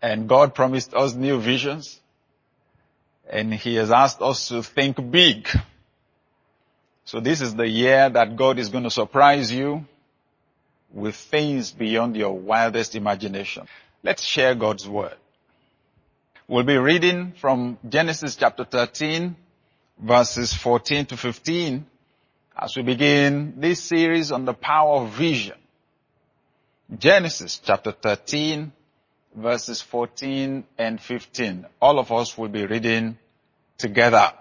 And God promised us new visions. And He has asked us to think big. So this is the year that God is going to surprise you with things beyond your wildest imagination. Let's share God's word. We'll be reading from Genesis chapter 13, verses 14 to 15, as we begin this series on the power of vision. Genesis chapter 13, verses 14 and 15. All of us will be reading together.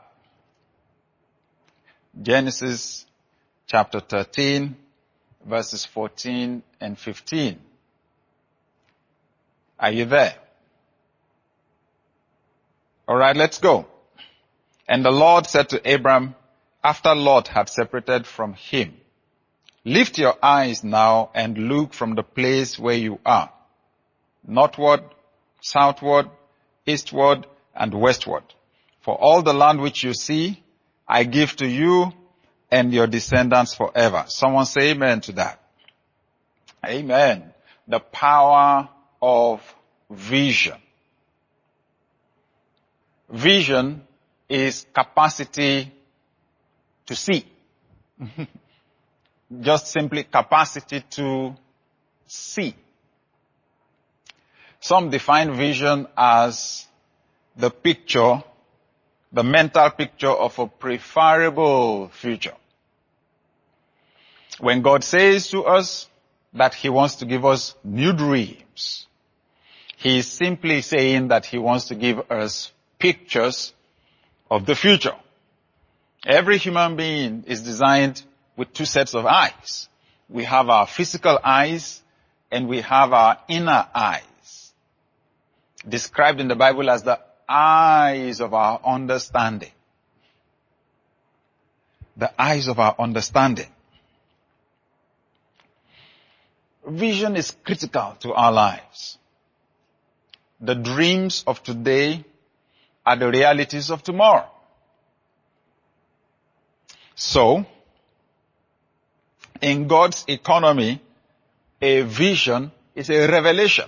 Genesis chapter 13, verses 14 and 15. Are you there? All right, let's go. And the Lord said to Abram, after Lot had separated from him, lift your eyes now and look from the place where you are, northward, southward, eastward, and westward. For all the land which you see, I give to you and your descendants forever. Someone say amen to that. Amen. The power of vision. Vision is capacity to see. Just simply capacity to see. Some define vision as the picture, the mental picture of a preferable future. When God says to us that He wants to give us new dreams, He is simply saying that He wants to give us pictures of the future. Every human being is designed with two sets of eyes. We have our physical eyes and we have our inner eyes, described in the Bible as the eyes of our understanding. The eyes of our understanding. Vision is critical to our lives. The dreams of today are the realities of tomorrow. So, in God's economy, a vision is a revelation.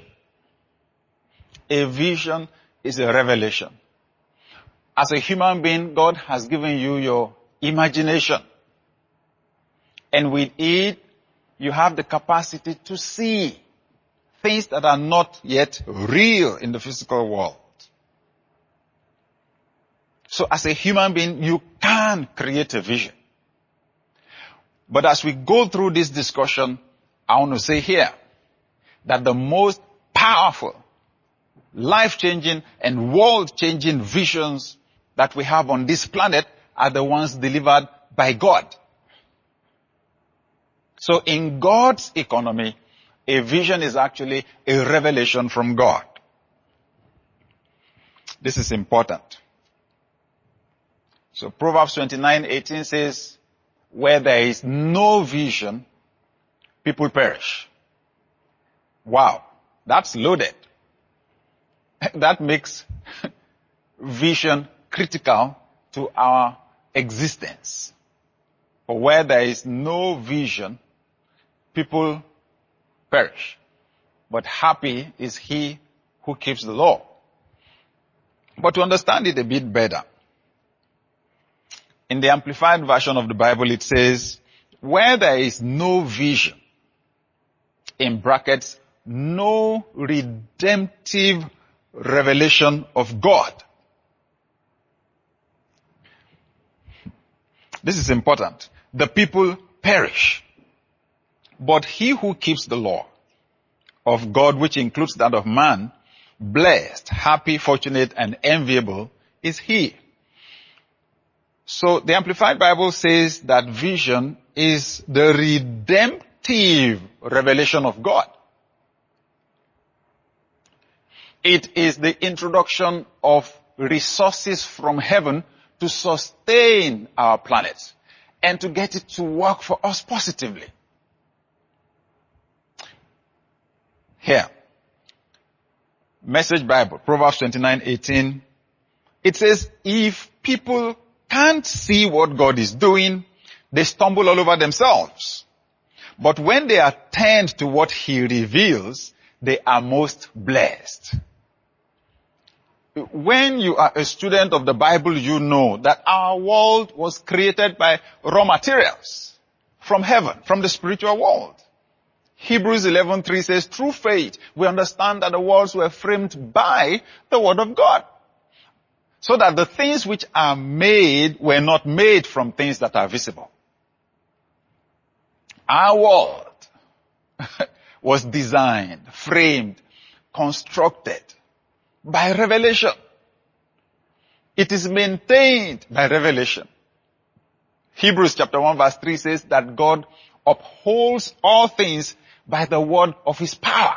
A vision is a revelation. As a human being, God has given you your imagination. And with it, you have the capacity to see things that are not yet real in the physical world. So as a human being, you can create a vision. But as we go through this discussion, I want to say here that the most powerful, life-changing and world-changing visions that we have on this planet are the ones delivered by God. So in God's economy, a vision is actually a revelation from God. This is important. So Proverbs 29:18 says, where there is no vision, people perish. Wow, that's loaded. That makes vision critical to our existence. For where there is no vision, people perish. But happy is he who keeps the law. But to understand it a bit better, in the Amplified Version of the Bible, it says, where there is no vision, in brackets, no redemptive revelation of God. This is important. The people perish. But he who keeps the law of God, which includes that of man, blessed, happy, fortunate, and enviable is he. So the Amplified Bible says that vision is the redemptive revelation of God. It is the introduction of resources from heaven to sustain our planet and to get it to work for us positively. Here, Message Bible, Proverbs 29:18, it says, if people can't see what God is doing, they stumble all over themselves. But when they attend to what he reveals, they are most blessed. When you are a student of the Bible, you know that our world was created by raw materials from heaven, from the spiritual world. Hebrews 11:3 says, through faith, we understand that the worlds were framed by the word of God. So that the things which are made were not made from things that are visible. Our world was designed, framed, constructed by revelation. It is maintained by revelation. Hebrews chapter 1 verse 3 says that God upholds all things by the word of his power.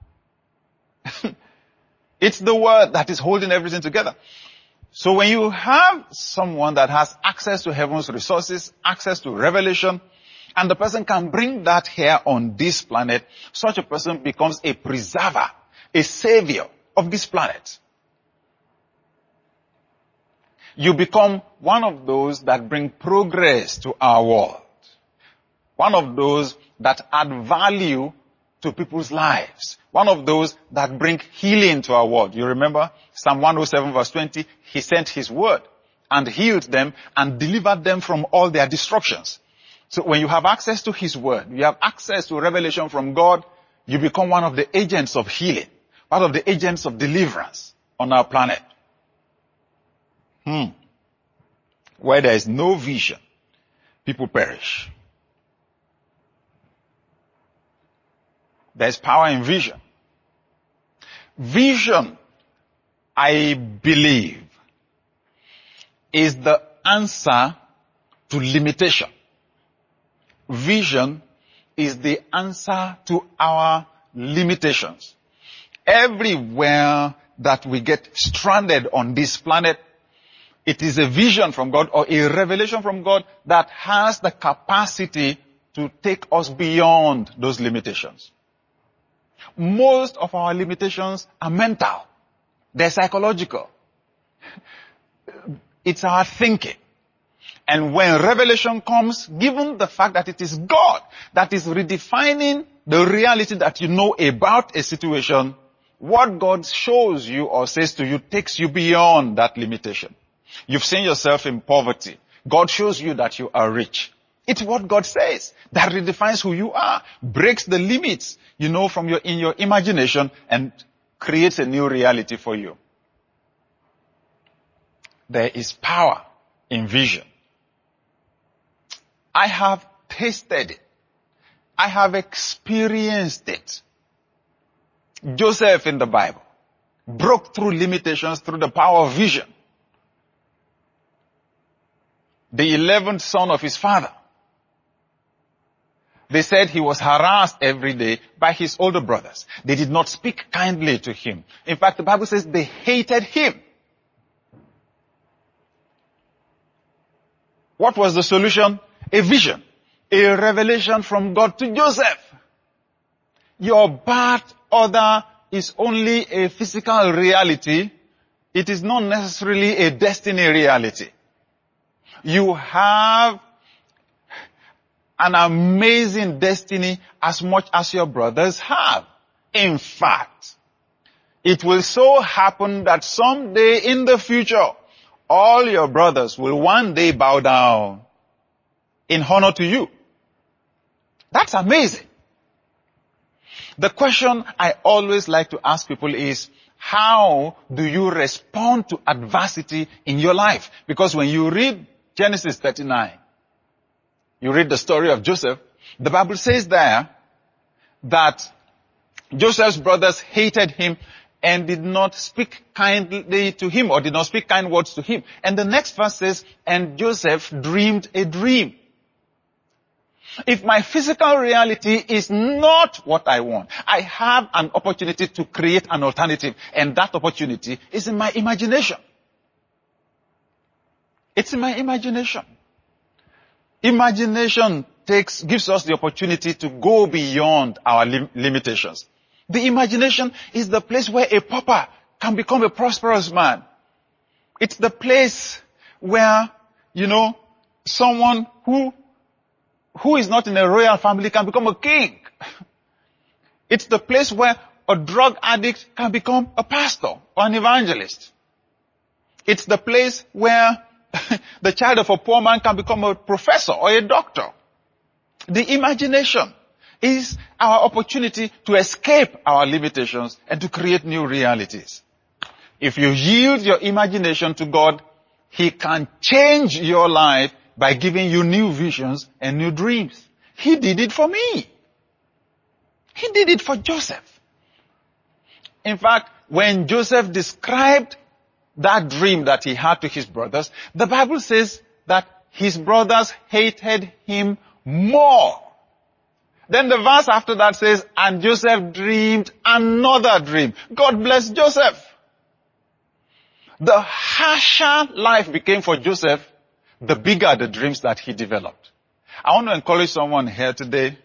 It's the word that is holding everything together. So when you have someone that has access to heaven's resources, access to revelation, and the person can bring that here on this planet, such a person becomes a preserver, a savior of this planet. You become one of those that bring progress to our world. One of those that add value to people's lives. One of those that bring healing to our world. You remember Psalm 107 verse 20, he sent his word and healed them and delivered them from all their destructions. So when you have access to his word, you have access to revelation from God, you become one of the agents of healing, one of the agents of deliverance on our planet. Where there is no vision, people perish. There's power in vision. Vision, I believe, is the answer to limitation. Vision is the answer to our limitations. Everywhere that we get stranded on this planet, it is a vision from God or a revelation from God that has the capacity to take us beyond those limitations. Most of our limitations are mental. They're psychological. It's our thinking. And when revelation comes, given the fact that it is God that is redefining the reality that you know about a situation, what God shows you or says to you takes you beyond that limitation. You've seen yourself in poverty. God shows you that you are rich. It's what God says that redefines who you are, breaks the limits, from in your imagination and creates a new reality for you. There is power in vision. I have tasted it. I have experienced it. Joseph in the Bible broke through limitations through the power of vision. The 11th son of his father. They said he was harassed every day by his older brothers. They did not speak kindly to him. In fact, the Bible says they hated him. What was the solution? A vision, a revelation from God to Joseph. Your birth order is only a physical reality. It is not necessarily a destiny reality. You have an amazing destiny as much as your brothers have. In fact, it will so happen that someday in the future, all your brothers will one day bow down in honor to you. That's amazing. The question I always like to ask people is, how do you respond to adversity in your life? Because when you read Genesis 39, you read the story of Joseph, the Bible says there that Joseph's brothers hated him and did not speak kindly to him or did not speak kind words to him. And the next verse says, and Joseph dreamed a dream. If my physical reality is not what I want, I have an opportunity to create an alternative, and that opportunity is in my imagination. It's in my imagination. Imagination gives us the opportunity to go beyond our limitations. The imagination is the place where a pauper can become a prosperous man. It's the place where, someone who is not in a royal family can become a king. It's the place where a drug addict can become a pastor or an evangelist. It's the place where the child of a poor man can become a professor or a doctor. The imagination is our opportunity to escape our limitations and to create new realities. If you yield your imagination to God, He can change your life by giving you new visions and new dreams. He did it for me. He did it for Joseph. In fact, when Joseph described that dream that he had to his brothers, the Bible says that his brothers hated him more. Then the verse after that says, and Joseph dreamed another dream. God bless Joseph. The harsher life became for Joseph, the bigger the dreams that he developed. I want to encourage someone here today.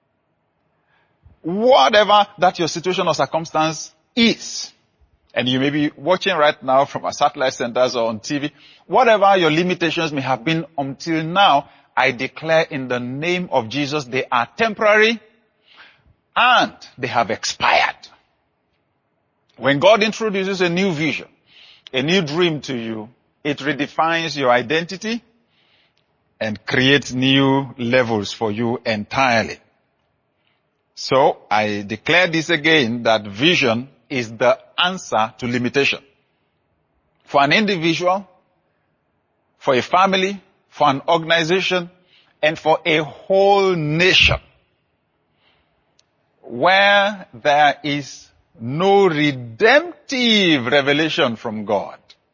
Whatever that your situation or circumstance is, and you may be watching right now from our satellite centers or on TV, whatever your limitations may have been until now, I declare in the name of Jesus, they are temporary and they have expired. When God introduces a new vision, a new dream to you, it redefines your identity and creates new levels for you entirely. So I declare this again, that vision is the answer to limitation. For an individual, for a family, for an organization, and for a whole nation. Where there is no redemptive revelation from God.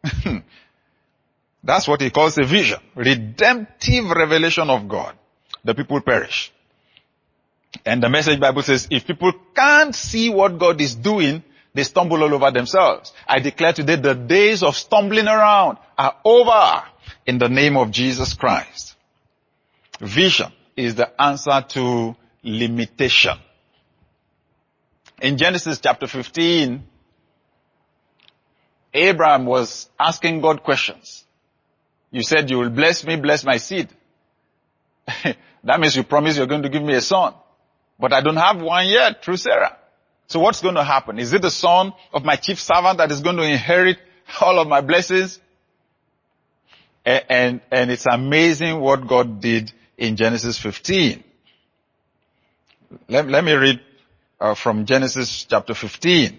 That's what he calls a vision. Redemptive revelation of God. The people perish. And the Message Bible says, if people can't see what God is doing, they stumble all over themselves. I declare today the days of stumbling around are over in the name of Jesus Christ. Vision is the answer to limitation. In Genesis chapter 15, Abraham was asking God questions. You said you will bless me, bless my seed. That means you promise you're going to give me a son. But I don't have one yet through Sarah. So what's going to happen? Is it the son of my chief servant that is going to inherit all of my blessings? And it's amazing what God did in Genesis 15. Let me read from Genesis chapter 15.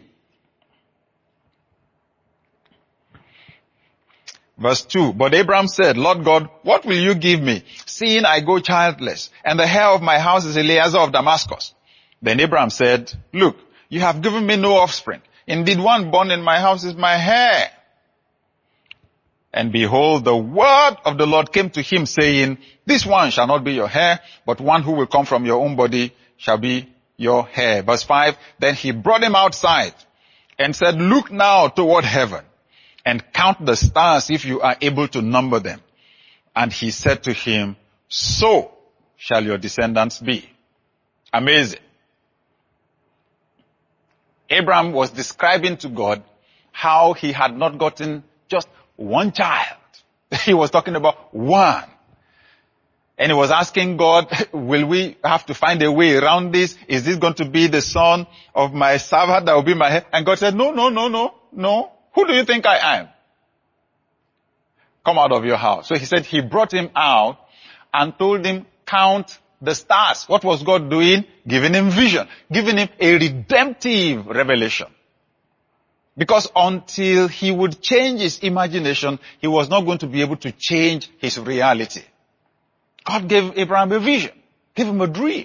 Verse 2, but Abraham said, Lord God, what will you give me, seeing I go childless, and the heir of my house is Eliezer of Damascus? Then Abraham said, look, you have given me no offspring. Indeed, one born in my house is my heir. And behold, the word of the Lord came to him, saying, this one shall not be your heir, but one who will come from your own body shall be your heir. Verse 5, then he brought him outside and said, look now toward heaven and count the stars if you are able to number them. And he said to him, so shall your descendants be. Amazing. Abraham was describing to God how he had not gotten just one child. He was talking about one. And he was asking God, will we have to find a way around this? Is this going to be the son of my servant that will be my head? And God said, no. Who do you think I am? Come out of your house. So he said he brought him out and told him, count the stars. What was God doing? Giving him vision. Giving him a redemptive revelation. Because until he would change his imagination, he was not going to be able to change his reality. God gave Abraham a vision. Gave him a dream.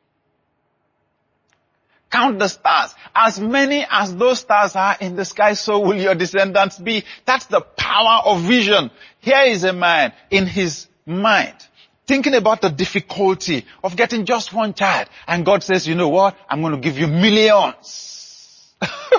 Count the stars. As many as those stars are in the sky, so will your descendants be. That's the power of vision. Here is a man in his mind thinking about the difficulty of getting just one child. And God says, you know what? I'm going to give you millions.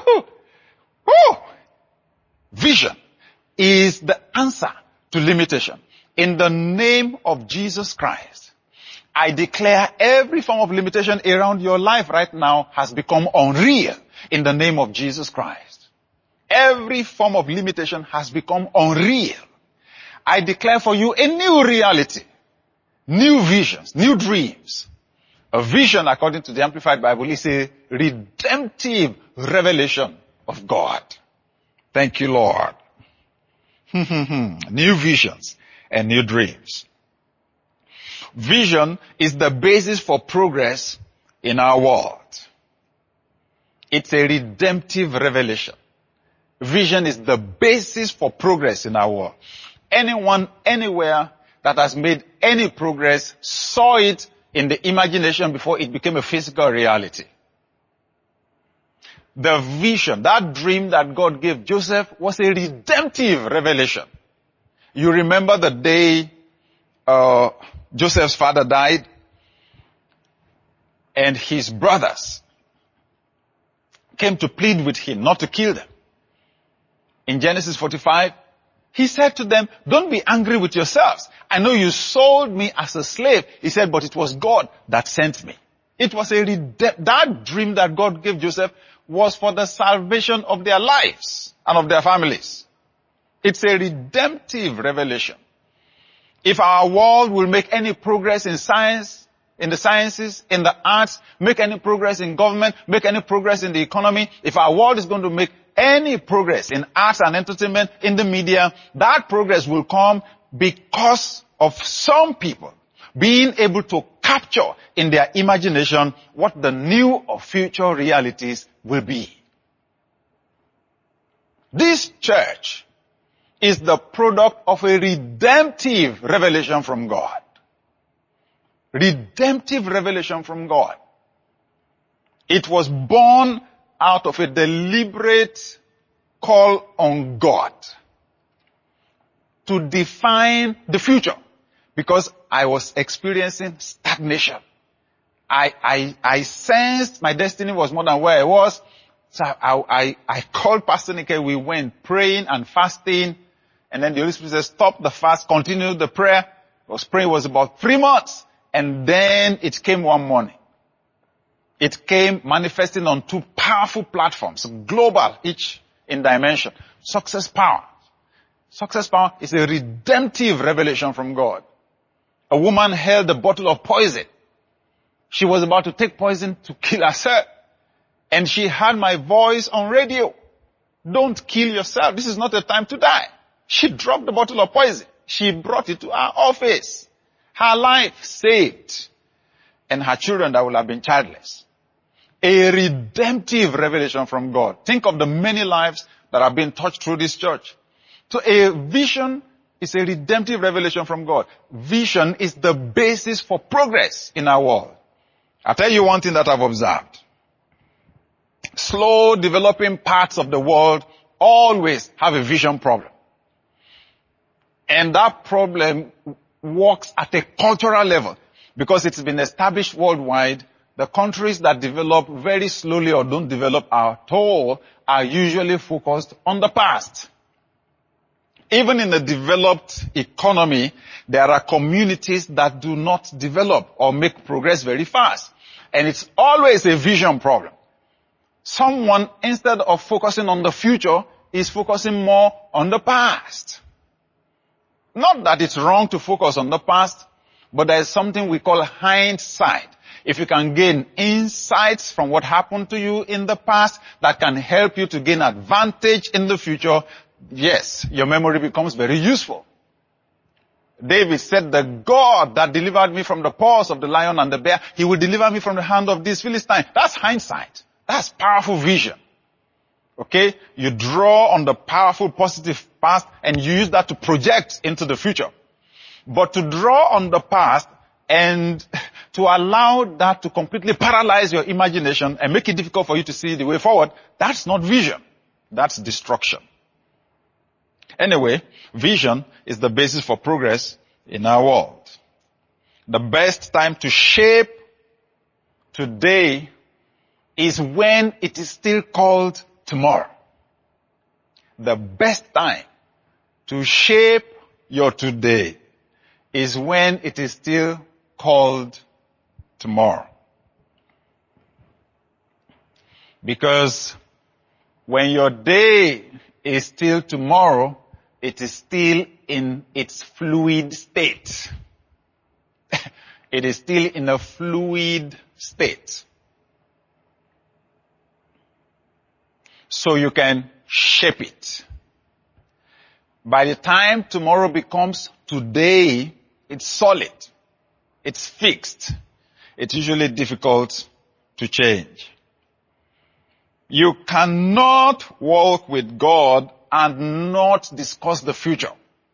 Vision is the answer to limitation. In the name of Jesus Christ, I declare every form of limitation around your life right now has become unreal in the name of Jesus Christ. Every form of limitation has become unreal. I declare for you a new reality, new visions, new dreams. A vision, according to the Amplified Bible, is a redemptive revelation of God. Thank you, Lord. New visions and new dreams. Vision is the basis for progress in our world. It's a redemptive revelation. Vision is the basis for progress in our world. Anyone, anywhere that has made any progress saw it in the imagination before it became a physical reality. The vision, that dream that God gave Joseph was a redemptive revelation. You remember the day Joseph's father died and his brothers came to plead with him not to kill them. In Genesis 45, he said to them, don't be angry with yourselves. I know you sold me as a slave. He said, but it was God that sent me. It was that dream that God gave Joseph was for the salvation of their lives and of their families. It's a redemptive revelation. If our world will make any progress in science, in the sciences, in the arts, make any progress in government, make any progress in the economy, if our world is going to make any progress in arts and entertainment, in the media, that progress will come because of some people being able to capture in their imagination what the new or future realities will be. This church is the product of a redemptive revelation from God. Redemptive revelation from God. It was born out of a deliberate call on God to define the future, because I was experiencing stagnation. I sensed my destiny was more than where I was. So I called Pastor Nike. We went praying and fasting. And then the Holy Spirit said, stop the fast, continue the prayer. I was praying was about 3 months. And then it came one morning. It came manifesting on 2 powerful platforms, global, each in dimension. Success Power. Success Power is a redemptive revelation from God. A woman held a bottle of poison. She was about to take poison to kill herself. And she heard my voice on radio. Don't kill yourself. This is not a time to die. She dropped the bottle of poison. She brought it to our office. Her life saved. And her children that would have been childless. A redemptive revelation from God. Think of the many lives that have been touched through this church. So a vision is a redemptive revelation from God. Vision is the basis for progress in our world. I'll tell you one thing that I've observed. Slow developing parts of the world always have a vision problem. And that problem works at a cultural level because it's been established worldwide. The countries that develop very slowly or don't develop at all are usually focused on the past. Even in the developed economy, there are communities that do not develop or make progress very fast. And it's always a vision problem. Someone, instead of focusing on the future, is focusing more on the past. Not that it's wrong to focus on the past, but there is something we call hindsight. If you can gain insights from what happened to you in the past that can help you to gain advantage in the future, yes, your memory becomes very useful. David said, the God that delivered me from the paws of the lion and the bear, he will deliver me from the hand of this Philistine. That's hindsight. That's powerful vision. Okay? You draw on the powerful positive past and you use that to project into the future. But to draw on the past and to allow that to completely paralyze your imagination and make it difficult for you to see the way forward, that's not vision. That's destruction. Anyway, vision is the basis for progress in our world. The best time to shape today is when it is still called tomorrow. The best time to shape your today is when it is still called tomorrow. Because when your day is still tomorrow, it is still in its fluid state. It is still in a fluid state. So you can shape it. By the time tomorrow becomes today, it's solid. It's fixed. It's usually difficult to change. You cannot walk with God and not discuss the future.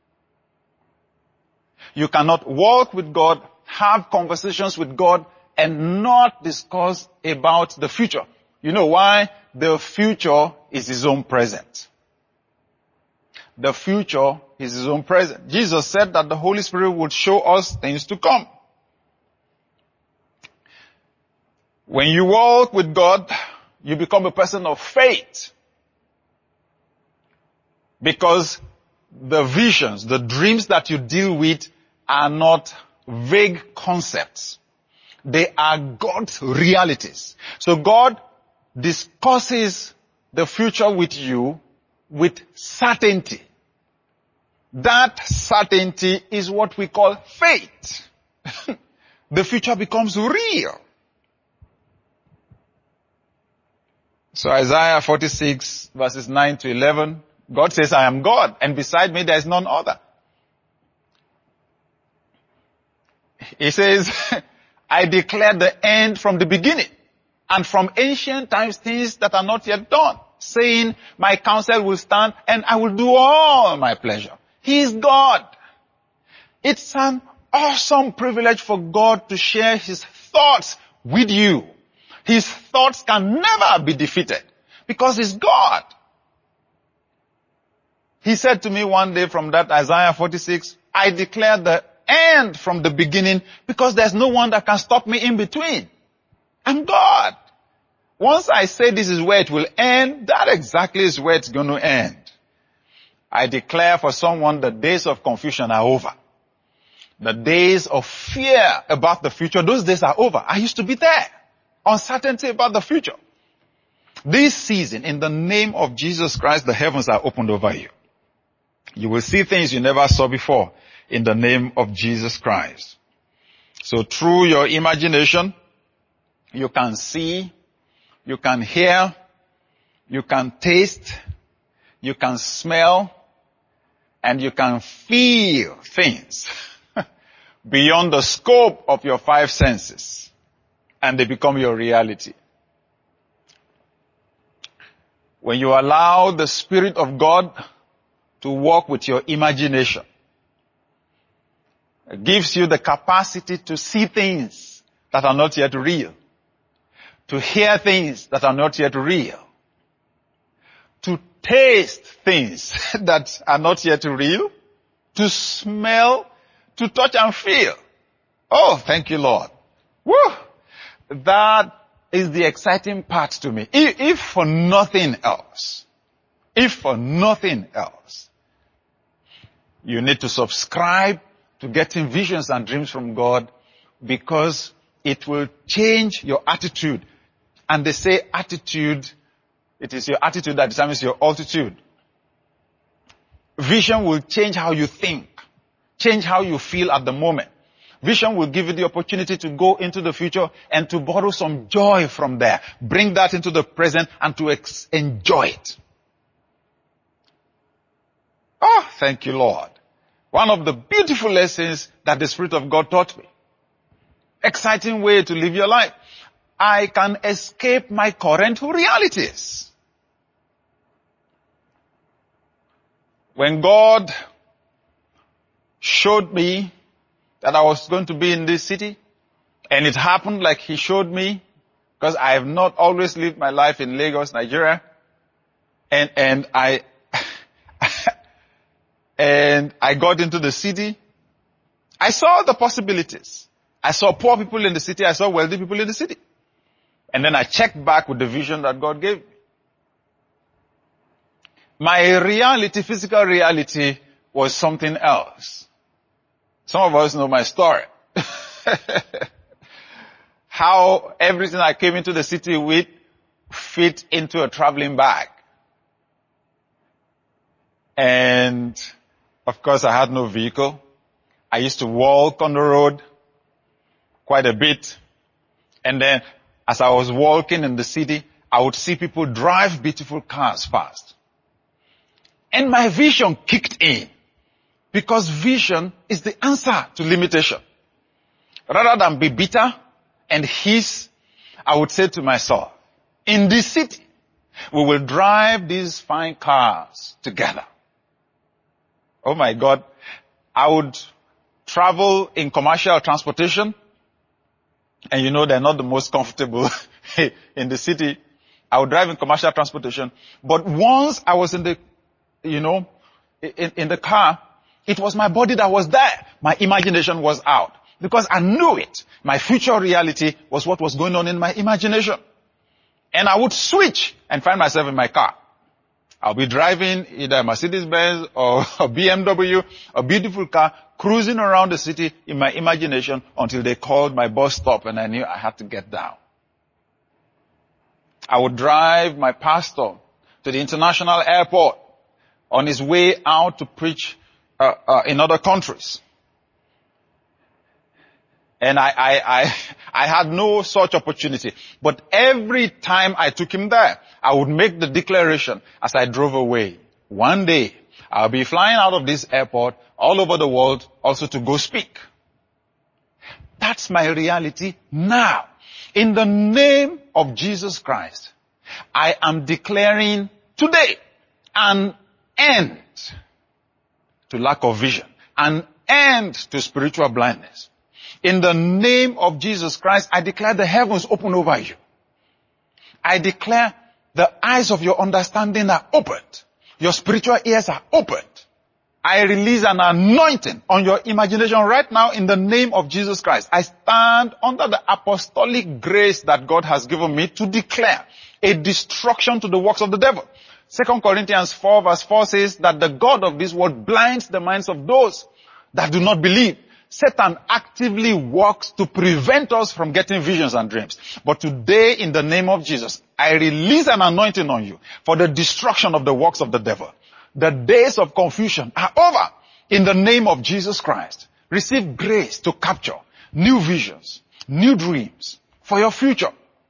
You cannot walk with God, have conversations with God, and not discuss about the future. You know why? The future is His own present. The future is His own present. Jesus said that the Holy Spirit would show us things to come. When you walk with God, you become a person of faith. Because the visions, the dreams that you deal with are not vague concepts. They are God's realities. So God discusses the future with you with certainty. That certainty is what we call faith. The future becomes real. So Isaiah 46 verses 9 to 11, God says, I am God, and beside me there is none other. He says, I declare the end from the beginning, and from ancient times things that are not yet done, saying, my counsel will stand, and I will do all my pleasure. He is God. It's an awesome privilege for God to share His thoughts with you. His thoughts can never be defeated because He's God. He said to me one day from that Isaiah 46, I declare the end from the beginning because there's no one that can stop me in between. I'm God. Once I say this is where it will end, that exactly is where it's going to end. I declare for someone the days of confusion are over. The days of fear about the future, those days are over. I used to be there. Uncertainty about the future. This season, in the name of Jesus Christ, the heavens are opened over you. You will see things you never saw before in the name of Jesus Christ. So through your imagination, you can see, you can hear, you can taste, you can smell, and you can feel things beyond the scope of your five senses. And they become your reality. When you allow the Spirit of God to walk with your imagination, it gives you the capacity to see things that are not yet real, to hear things that are not yet real, to taste things that are not yet real, to smell, to touch and feel. Oh, thank you, Lord. Woo! That is the exciting part to me. If for nothing else, you need to subscribe to getting visions and dreams from God because it will change your attitude. And they say attitude, it is your attitude that determines your altitude. Vision will change how you think, change how you feel at the moment. Vision will give you the opportunity to go into the future and to borrow some joy from there. Bring that into the present and to enjoy it. Oh, thank you, Lord. One of the beautiful lessons that the Spirit of God taught me. Exciting way to live your life. I can escape my current realities. When God showed me that I was going to be in this city, and it happened like He showed me, because I have not always lived my life in Lagos, Nigeria, and I and I got into the city. I saw the possibilities. I saw poor people in the city. I saw wealthy people in the city. And then I checked back with the vision that God gave me. My reality, physical reality, was something else. Some of us know my story. How everything I came into the city with fit into a traveling bag. And of course I had no vehicle. I used to walk on the road quite a bit. And then as I was walking in the city, I would see people drive beautiful cars past. And my vision kicked in. Because vision is the answer to limitation. Rather than be bitter and hiss, I would say to myself, in this city, we will drive these fine cars together. Oh my God. I would travel in commercial transportation. And you know they're not the most comfortable in the city. I would drive in commercial transportation. But once I was in the, in the car, it was my body that was there. My imagination was out. Because I knew it. My future reality was what was going on in my imagination. And I would switch and find myself in my car. I'll be driving either a Mercedes-Benz or a BMW, a beautiful car, cruising around the city in my imagination until they called my bus stop and I knew I had to get down. I would drive my pastor to the international airport on his way out to preach in other countries. And I had no such opportunity. But every time I took him there, I would make the declaration as I drove away. One day, I'll be flying out of this airport all over the world also to go speak. That's my reality now. In the name of Jesus Christ, I am declaring today an end to lack of vision, an end to spiritual blindness. In the name of Jesus Christ, I declare the heavens open over you. I declare the eyes of your understanding are opened. Your spiritual ears are opened. I release an anointing on your imagination right now in the name of Jesus Christ. I stand under the apostolic grace that God has given me to declare a destruction to the works of the devil. 2 Corinthians 4 verse 4 says that the God of this world blinds the minds of those that do not believe. Satan actively works to prevent us from getting visions and dreams. But today, in the name of Jesus, I release an anointing on you for the destruction of the works of the devil. The days of confusion are over in the name of Jesus Christ. Receive grace to capture new visions, new dreams for your future.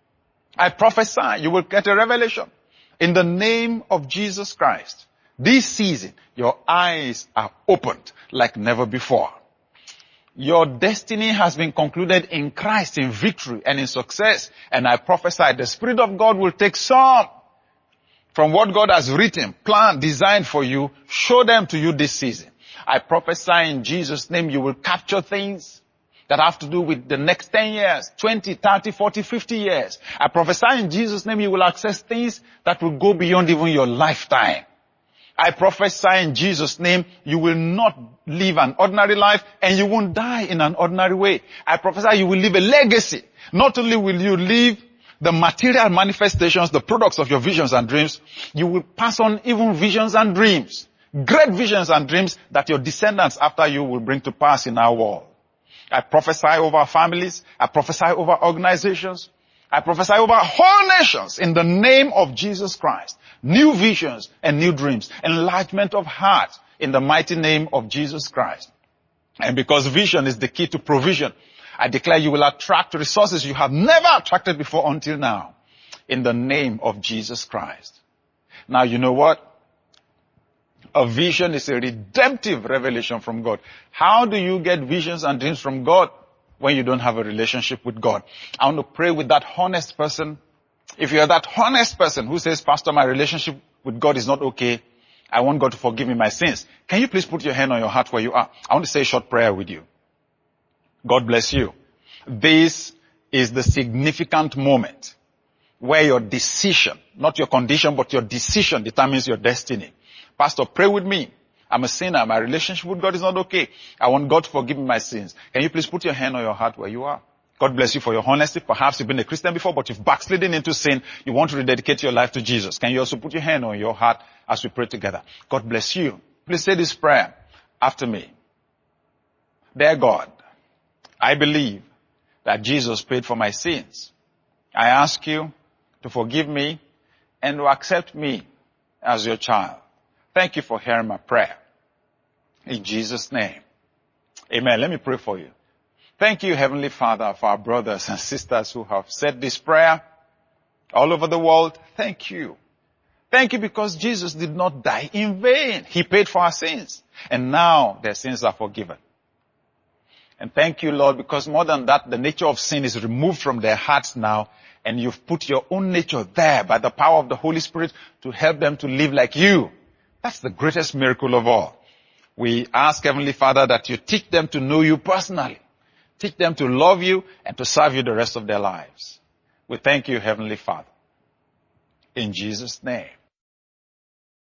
I prophesy you will get a revelation in the name of Jesus Christ. This season, your eyes are opened like never before. Your destiny has been concluded in Christ in victory and in success. And I prophesy the Spirit of God will take some from what God has written, planned, designed for you, show them to you this season. I prophesy in Jesus' name you will capture things that have to do with the next 10 years, 20, 30, 40, 50 years. I prophesy in Jesus' name you will access things that will go beyond even your lifetime. I prophesy in Jesus' name, you will not live an ordinary life and you won't die in an ordinary way. I prophesy you will leave a legacy. Not only will you leave the material manifestations, the products of your visions and dreams, you will pass on even visions and dreams. Great visions and dreams that your descendants after you will bring to pass in our world. I prophesy over families. I prophesy over organizations. I prophesy over whole nations in the name of Jesus Christ. New visions and new dreams. Enlargement of heart in the mighty name of Jesus Christ. And because vision is the key to provision, I declare you will attract resources you have never attracted before until now. In the name of Jesus Christ. Now you know what? A vision is a redemptive revelation from God. How do you get visions and dreams from God when you don't have a relationship with God? I want to pray with that honest person. If you're that honest person who says, Pastor, my relationship with God is not okay. I want God to forgive me my sins. Can you please put your hand on your heart where you are? I want to say a short prayer with you. God bless you. This is the significant moment where your decision, not your condition, but your decision determines your destiny. Pastor, pray with me. I'm a sinner. My relationship with God is not okay. I want God to forgive me my sins. Can you please put your hand on your heart where you are? God bless you for your honesty. Perhaps you've been a Christian before, but you've backslidden into sin. You want to rededicate your life to Jesus. Can you also put your hand on your heart as we pray together? God bless you. Please say this prayer after me. Dear God, I believe that Jesus paid for my sins. I ask you to forgive me and to accept me as your child. Thank you for hearing my prayer. In Jesus' name. Amen. Let me pray for you. Thank you, Heavenly Father, for our brothers and sisters who have said this prayer all over the world. Thank you. Thank you because Jesus did not die in vain. He paid for our sins. And now their sins are forgiven. And thank you, Lord, because more than that, the nature of sin is removed from their hearts now, and you've put your own nature there by the power of the Holy Spirit to help them to live like you. That's the greatest miracle of all. We ask, Heavenly Father, that you teach them to know you personally. Teach them to love you and to serve you the rest of their lives. We thank you, Heavenly Father. In Jesus' name.